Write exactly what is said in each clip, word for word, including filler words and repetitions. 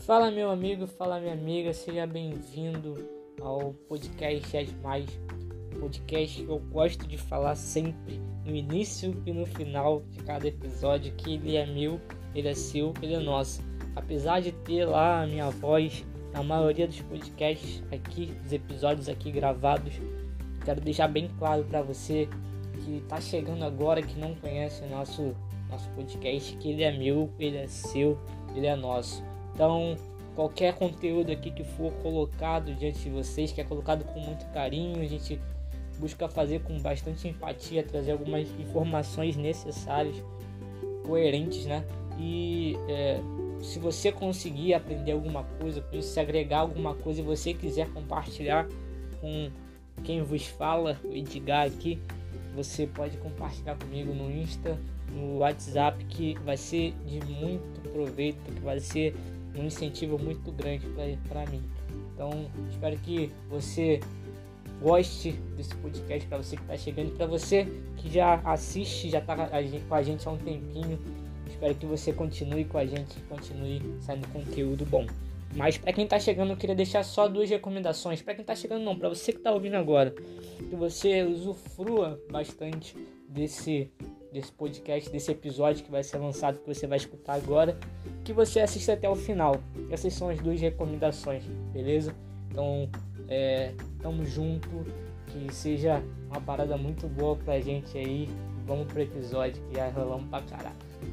Fala meu amigo, fala minha amiga, seja bem-vindo ao podcast É Demais, podcast que eu gosto de falar sempre, no início e no final de cada episódio, que ele é meu, ele é seu, ele é nosso. Apesar de ter lá a minha voz na maioria dos podcasts aqui, dos episódios aqui gravados, quero deixar bem claro para você que está chegando agora, que não conhece o nosso, nosso podcast, que ele é meu, ele é seu, ele é nosso. Então, qualquer conteúdo aqui que for colocado diante de vocês, que é colocado com muito carinho, a gente busca fazer com bastante empatia, trazer algumas informações necessárias, coerentes, né? E é, se você conseguir aprender alguma coisa com isso, se agregar alguma coisa e você quiser compartilhar com quem vos fala, o Edgar aqui, você pode compartilhar comigo no Insta, no WhatsApp, que vai ser de muito proveito, que vai ser um incentivo muito grande para mim. Então, espero que você goste desse podcast, para você que está chegando, para você que já assiste, já está com a gente há um tempinho. Espero que você continue com a gente, continue saindo conteúdo bom. Mas para quem está chegando, eu queria deixar só duas recomendações. Para quem está chegando não, para você que está ouvindo agora, que você usufrua bastante desse desse podcast, desse episódio que vai ser lançado, que você vai escutar agora, que você assista até o final. Essas são as duas recomendações, beleza? Então, é, tamo junto, que seja uma parada muito boa pra gente aí. Vamos pro episódio, que já rolamos pra caralho.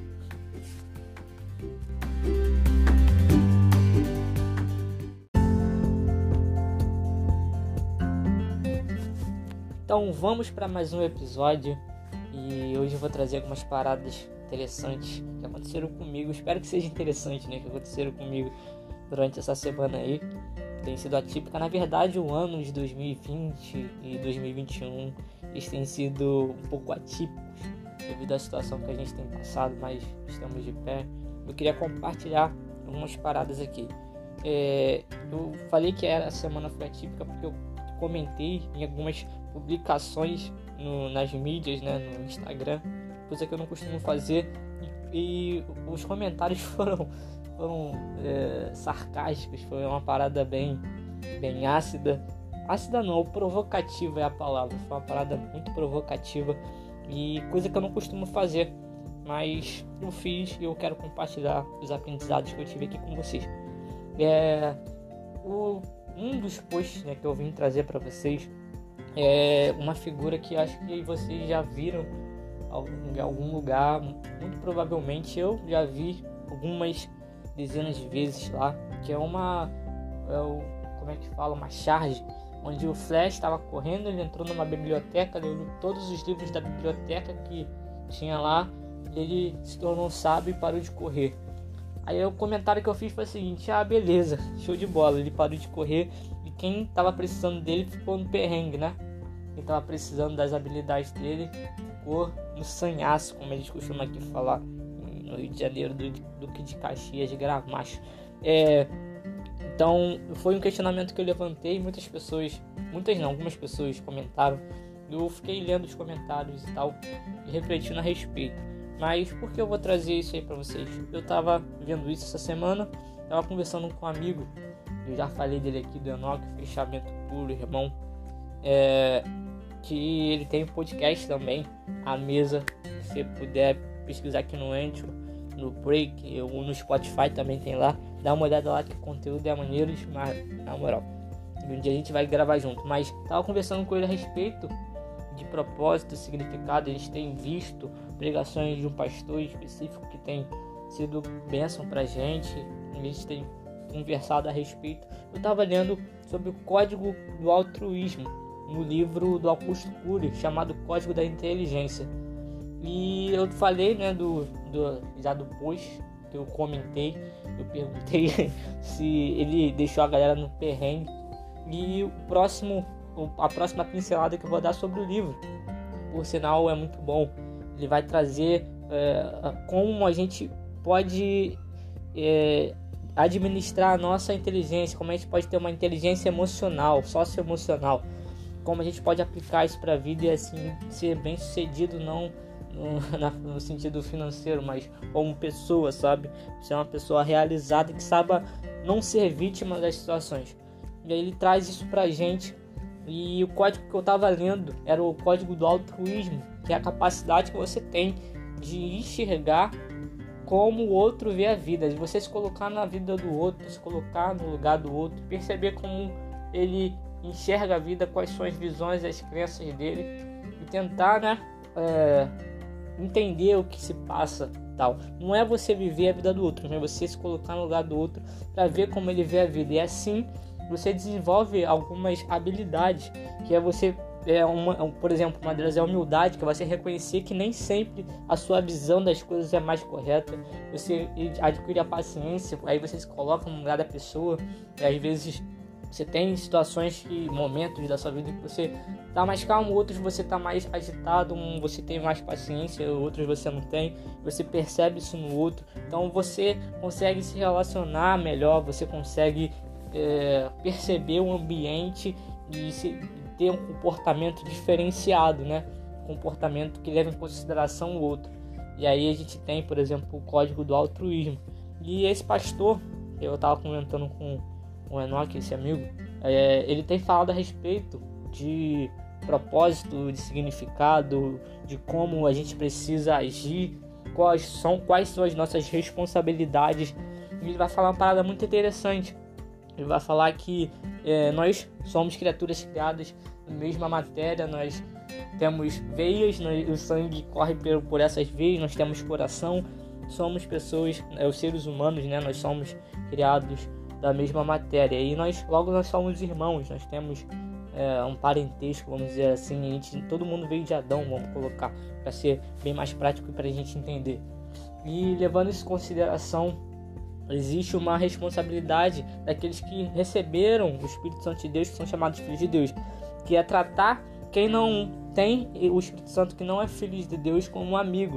Então, vamos para mais um episódio. E hoje eu vou trazer algumas paradas interessantes que aconteceram comigo. Espero que seja interessante, né? Que aconteceram comigo durante essa semana aí. Tem sido atípica. Na verdade, o ano de dois mil e vinte e dois mil e vinte e um eles têm sido um pouco atípicos devido à situação que a gente tem passado, mas estamos de pé. Eu queria compartilhar algumas paradas aqui. É, eu falei que a semana foi atípica porque eu comentei em algumas publicações no, nas mídias, né, no Instagram, coisa que eu não costumo fazer, e, e os comentários foram, foram é, sarcásticos, foi uma parada bem, bem ácida, ácida não, provocativa é a palavra, foi uma parada muito provocativa, e coisa que eu não costumo fazer, mas eu fiz e eu quero compartilhar os aprendizados que eu tive aqui com vocês. É, o, um dos posts, né, que eu vim trazer para vocês é uma figura que acho que vocês já viram em algum lugar, muito provavelmente eu já vi algumas dezenas de vezes lá, que é uma, é o, como é que fala, uma charge, onde o Flash estava correndo, ele entrou numa biblioteca, leu todos os livros da biblioteca que tinha lá, e ele se tornou sábio e parou de correr. Aí o comentário que eu fiz foi o seguinte: ah, beleza, show de bola, ele parou de correr e quem tava precisando dele ficou no perrengue, né? Quem tava precisando das habilidades dele ficou no sanhaço, como eles costumam aqui falar no Rio de Janeiro, do Duque de Caxias, de Gramacho. É, então foi um questionamento que eu levantei, muitas pessoas, muitas não, algumas pessoas comentaram, eu fiquei lendo os comentários e tal, e refletindo a respeito. Mas por que eu vou trazer isso aí pra vocês? Eu tava vendo isso essa semana, tava conversando com um amigo, eu já falei dele aqui, do Enoque, Fechamento Puro, irmão, é, que ele tem um podcast também, A Mesa, se você puder pesquisar aqui no Anchor, no Break, ou no Spotify também tem lá, dá uma olhada lá que o conteúdo é maneiro, mas na moral, um dia a gente vai gravar junto. Mas tava conversando com ele a respeito de propósito, significado. Eles têm visto pregações de um pastor específico que tem sido bênção pra gente, eles têm conversado a respeito. Eu estava lendo sobre o Código do Altruísmo no livro do Augusto Cury, chamado Código da Inteligência, e eu falei, né, do, do, já do post que eu comentei, eu perguntei se ele deixou a galera no perrengue, e o próximo a próxima pincelada que eu vou dar sobre o livro, por sinal, é muito bom. Ele vai trazer é, como a gente pode é, administrar a nossa inteligência, como a gente pode ter uma inteligência emocional, socioemocional, como a gente pode aplicar isso para a vida e assim ser bem sucedido, não no, na, no sentido financeiro, mas como pessoa, sabe? Ser uma pessoa realizada que saiba não ser vítima das situações. E aí ele traz isso pra gente. E o código que eu tava lendo era o código do altruísmo, que é a capacidade que você tem de enxergar como o outro vê a vida, de você se colocar na vida do outro, se colocar no lugar do outro, perceber como ele enxerga a vida, quais são as visões, as crenças dele, e tentar, né, é, entender o que se passa, tal. Não é você viver a vida do outro, mas é você se colocar no lugar do outro para ver como ele vê a vida. E assim você desenvolve algumas habilidades, que é você, é uma, por exemplo, uma delas é a humildade, que é você reconhecer que nem sempre a sua visão das coisas é mais correta. Você adquire a paciência, aí você se coloca no lugar da pessoa, e às vezes você tem situações e momentos da sua vida que você tá mais calmo, outros você tá mais agitado, um você tem mais paciência, outros você não tem. Você percebe isso no outro. Então você consegue se relacionar melhor, você consegue é, perceber o ambiente e se, ter um comportamento diferenciado, né? Comportamento que leva em consideração o outro. E aí a gente tem, por exemplo, o código do altruísmo. E esse pastor, eu tava comentando com o Enoque, esse amigo, é, ele tem falado a respeito de propósito, de significado, de como a gente precisa agir, quais são, quais são as nossas responsabilidades. E ele vai falar uma parada muito interessante. Ele vai falar que é, nós somos criaturas criadas na mesma matéria, nós temos veias, nós, o sangue corre por, por essas veias, nós temos coração, somos pessoas, é, os seres humanos, né? Nós somos criados da mesma matéria e nós, logo nós somos irmãos, nós temos é, um parentesco, vamos dizer assim, a gente, todo mundo veio de Adão, vamos colocar, para ser bem mais prático e para a gente entender. E levando isso em consideração, existe uma responsabilidade daqueles que receberam o Espírito Santo de Deus, que são chamados filhos de Deus, que é tratar quem não tem o Espírito Santo, que não é filho de Deus, como um amigo.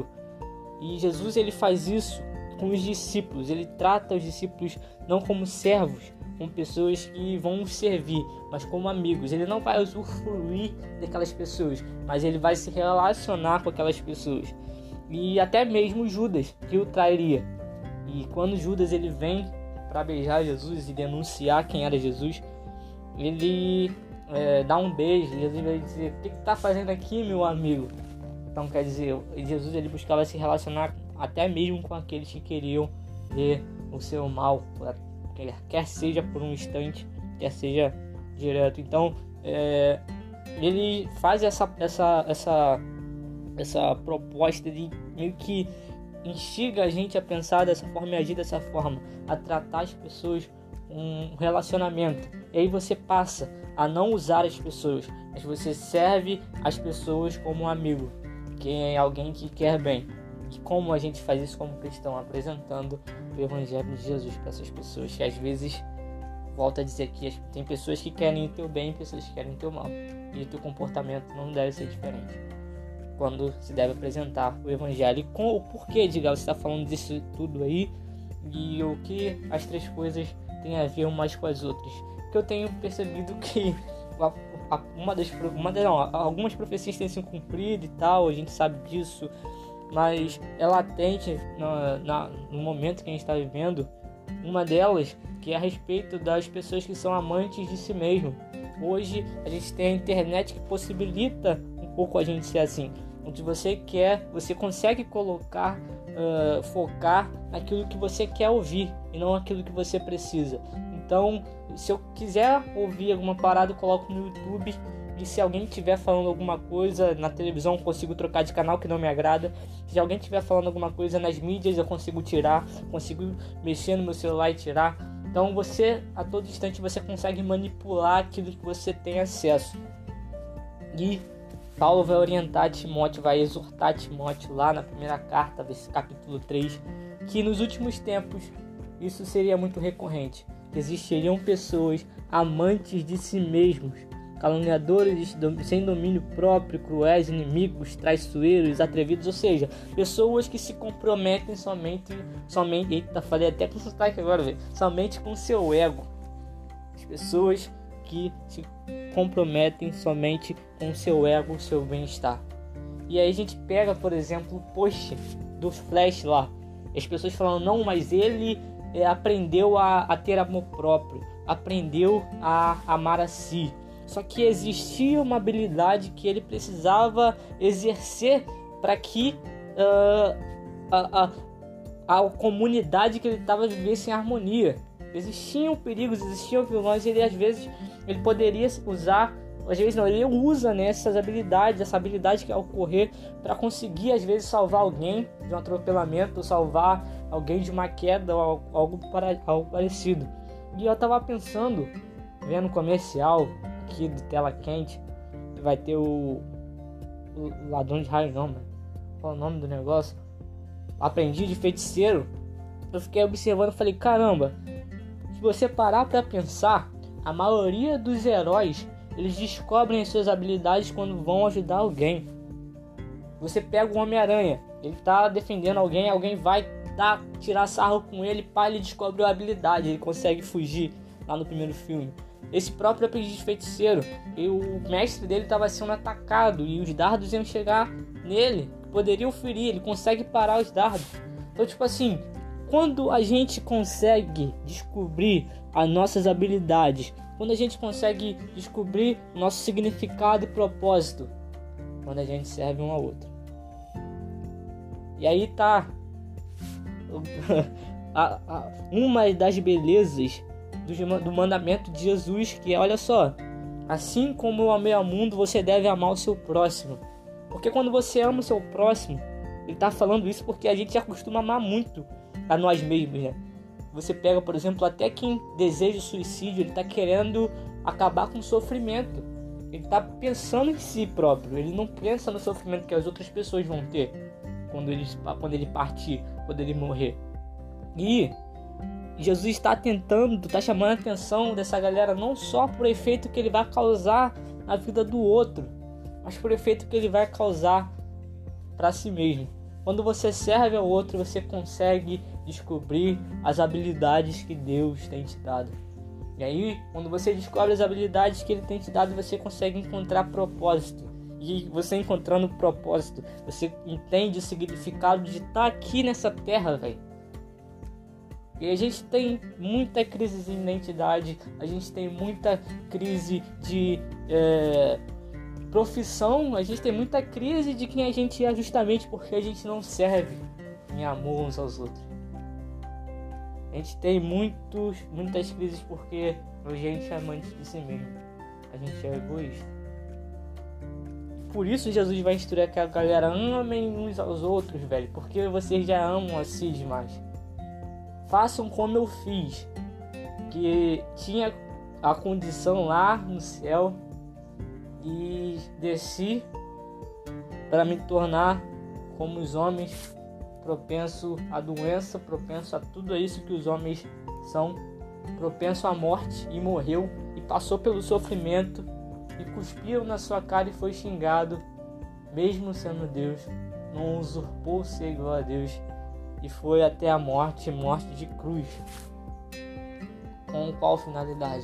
E Jesus, ele faz isso com os discípulos. Ele trata os discípulos não como servos, como pessoas que vão servir, mas como amigos. Ele não vai usufruir daquelas pessoas, mas ele vai se relacionar com aquelas pessoas. E até mesmo Judas, que o trairia. E quando Judas ele vem para beijar Jesus e denunciar quem era Jesus, ele é, dá um beijo. Jesus vai dizer: o que está fazendo aqui, meu amigo? Então quer dizer, Jesus ele buscava se relacionar até mesmo com aqueles que queriam ver o seu mal, quer seja por um instante, quer seja direto. Então é, ele faz essa, essa, essa, essa proposta de meio que instiga a gente a pensar dessa forma e agir dessa forma, a tratar as pessoas um relacionamento. E aí você passa a não usar as pessoas, mas você serve as pessoas como um amigo, que é alguém que quer bem. E como a gente faz isso como cristão? Apresentando o Evangelho de Jesus para essas pessoas, que às vezes, volto a dizer que tem pessoas que querem o teu bem e pessoas que querem o teu mal, e o teu comportamento não deve ser diferente quando se deve apresentar o Evangelho. E com o porquê, diga, você está falando disso tudo aí, e o que as três coisas têm a ver umas com as outras. Que eu tenho percebido que a, a, uma das, uma das não, algumas profecias têm se cumprido e tal, a gente sabe disso, mas é latente na, na, no momento que a gente está vivendo. Uma delas, que é a respeito das pessoas que são amantes de si mesmo. Hoje a gente tem a internet que possibilita um pouco a gente ser assim, onde você quer, você consegue colocar, uh, focar naquilo que você quer ouvir e não aquilo que você precisa. Então, se eu quiser ouvir alguma parada, eu coloco no YouTube. E se alguém estiver falando alguma coisa na televisão, eu consigo trocar de canal que não me agrada. Se alguém estiver falando alguma coisa nas mídias, eu consigo tirar, consigo mexer no meu celular e tirar. Então você, a todo instante, você consegue manipular aquilo que você tem acesso. E Paulo vai orientar Timóteo, vai exortar Timóteo lá na primeira carta, capítulo três, que nos últimos tempos isso seria muito recorrente. Existiriam pessoas amantes de si mesmos, caluniadores, sem domínio próprio, cruéis, inimigos, traiçoeiros, atrevidos, ou seja, pessoas que se comprometem somente, somente, eita, falei até com sotaque agora, velho, somente com seu ego. As pessoas que se comprometem somente com seu ego, seu bem-estar. E aí a gente pega, por exemplo, o post do Flash lá. As pessoas falando, não, mas ele é, aprendeu a, a ter amor próprio, aprendeu a amar a si. Só que existia uma habilidade que ele precisava exercer para que uh, a, a, a comunidade que ele estava vivesse em harmonia. Existiam perigos, existiam vilões, e ele às vezes ele poderia usar, às vezes não, ele usa, né, essas habilidades, essa habilidade que é ocorrer para conseguir às vezes salvar alguém de um atropelamento, salvar alguém de uma queda ou algo, para, algo parecido. E eu tava pensando, vendo o comercial aqui do Tela Quente, vai ter o, o ladrão de raio, não, mano. Qual é o nome do negócio? Aprendiz de feiticeiro. Eu fiquei observando e falei, caramba, se você parar pra pensar, a maioria dos heróis, eles descobrem as suas habilidades quando vão ajudar alguém. Você pega o Homem-Aranha, ele tá defendendo alguém, alguém vai dar, tirar sarro com ele, pá, ele descobre a habilidade, ele consegue fugir lá no primeiro filme. Esse próprio aprendiz de feiticeiro, e o mestre dele estava sendo atacado e os dardos iam chegar nele, poderiam ferir, ele consegue parar os dardos. Então, tipo assim, quando a gente consegue descobrir as nossas habilidades, quando a gente consegue descobrir o nosso significado e propósito, quando a gente serve um ao outro. E aí tá a, a, uma das belezas do, do mandamento de Jesus, que é, olha só, assim como eu amei ao mundo, você deve amar o seu próximo. Porque quando você ama o seu próximo, ele tá falando isso porque a gente acostuma amar muito a nós mesmos, né? Você pega, por exemplo, até quem deseja suicídio, ele tá querendo acabar com o sofrimento. Ele tá pensando em si próprio, ele não pensa no sofrimento que as outras pessoas vão ter quando ele, quando ele partir, quando ele morrer. E Jesus está tentando, está chamando a atenção dessa galera não só por efeito que ele vai causar na vida do outro, mas por efeito que ele vai causar para si mesmo. Quando você serve ao outro, você consegue descobrir as habilidades que Deus tem te dado. E aí, quando você descobre as habilidades que Ele tem te dado, você consegue encontrar propósito. E você encontrando propósito, você entende o significado de estar aqui nessa terra, velho. E a gente tem muita crise de identidade, a gente tem muita crise de é, profissão, a gente tem muita crise de quem a gente é, justamente porque a gente não serve em amor uns aos outros. A gente tem muitos, muitas crises porque a gente é amante de si mesmo, a gente é egoísta. Por isso Jesus vai instruir que a galera amem uns aos outros, velho, porque vocês já amam a si demais. Façam como eu fiz, que tinha a condição lá no céu e desci para me tornar como os homens, propenso à doença, propenso a tudo isso que os homens são, propenso à morte, e morreu e passou pelo sofrimento e cuspiu na sua cara e foi xingado, mesmo sendo Deus, não usurpou ser igual a Deus e foi até a morte, morte de cruz. Com qual finalidade?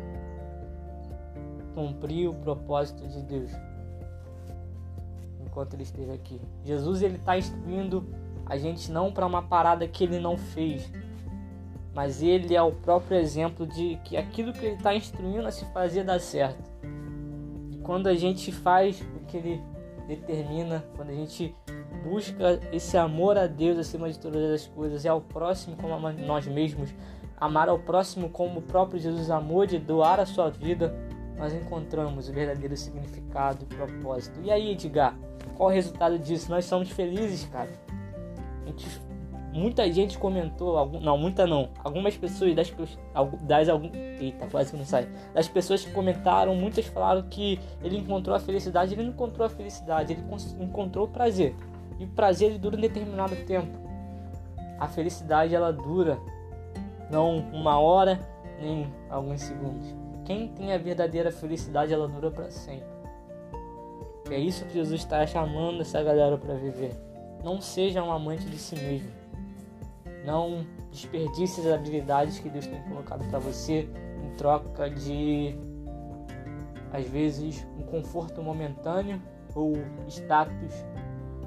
Cumprir o propósito de Deus enquanto ele esteve aqui. Jesus, ele está instruindo a gente não para uma parada que ele não fez, mas ele é o próprio exemplo de que aquilo que ele está instruindo a se fazer dá certo. E quando a gente faz o que ele determina, quando a gente busca esse amor a Deus acima de todas as coisas, e ao próximo como a nós mesmos, amar ao próximo como o próprio Jesus amou, de doar a sua vida, nós encontramos o verdadeiro significado e propósito. E aí, Edgar, qual o resultado disso? Nós somos felizes, cara. A gente, muita gente comentou, algum, não, muita não, algumas pessoas, das, das algum, eita, quase que não sai, das pessoas que comentaram, muitas falaram que ele encontrou a felicidade. Ele não encontrou a felicidade, ele encontrou o prazer. E o prazer, ele dura um determinado tempo. A felicidade, ela dura não uma hora, nem alguns segundos. Quem tem a verdadeira felicidade, ela dura para sempre. É isso que Jesus está chamando essa galera para viver. Não seja um amante de si mesmo. Não desperdice as habilidades que Deus tem colocado para você em troca de, às vezes, um conforto momentâneo ou status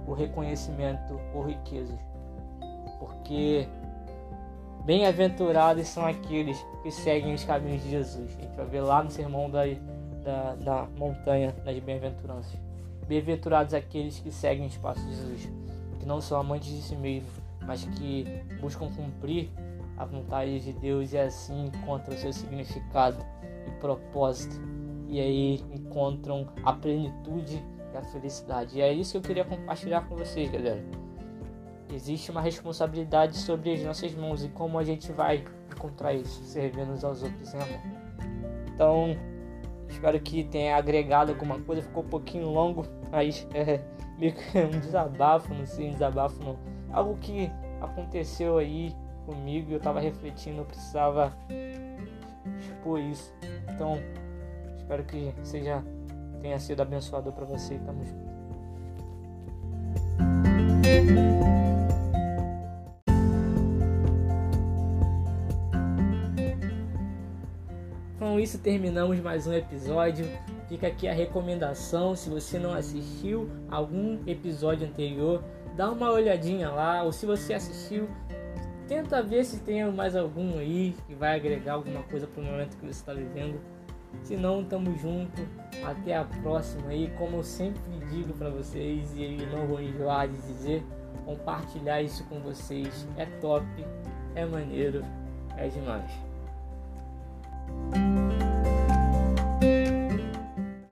o reconhecimento ou riquezas. Porque bem-aventurados são aqueles que seguem os caminhos de Jesus. A gente vai ver lá no sermão da, da, da montanha das bem-aventuranças. Bem-aventurados aqueles que seguem os passos de Jesus, que não são amantes de si mesmos, mas que buscam cumprir a vontade de Deus e assim encontram o seu significado e propósito. E aí encontram a plenitude e a felicidade. E é isso que eu queria compartilhar com vocês, galera. Existe uma responsabilidade sobre as nossas mãos e como a gente vai encontrar isso, servindo uns aos outros, hein, amor? Então, espero que tenha agregado alguma coisa. Ficou um pouquinho longo, mas é meio que um desabafo, não sei, um desabafo não. Algo que aconteceu aí comigo, eu tava refletindo, eu precisava expor isso. Então, espero que seja, tenha sido abençoador para você. Tamo junto. Com isso terminamos mais um episódio. Fica aqui a recomendação, se você não assistiu algum episódio anterior, dá uma olhadinha lá, ou se você assistiu, tenta ver se tem mais algum aí que vai agregar alguma coisa para o momento que você está vivendo. Se não, tamo junto, até a próxima aí. Como eu sempre digo para vocês, e não vou enjoar de dizer, compartilhar isso com vocês é top, é maneiro, é demais.